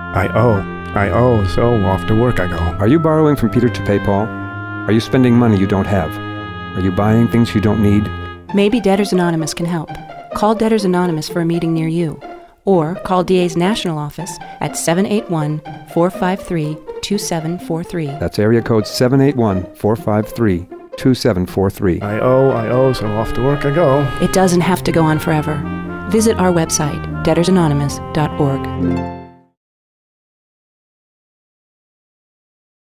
I owe, so off to work I go. Are you borrowing from Peter to pay Paul? Are you spending money you don't have? Are you buying things you don't need? Maybe Debtors Anonymous can help. Call Debtors Anonymous for a meeting near you. Or call DA's national office at 781-453-2743. That's area code 781-453-2743. I owe, so off to work I go. It doesn't have to go on forever. Visit our website, debtorsanonymous.org.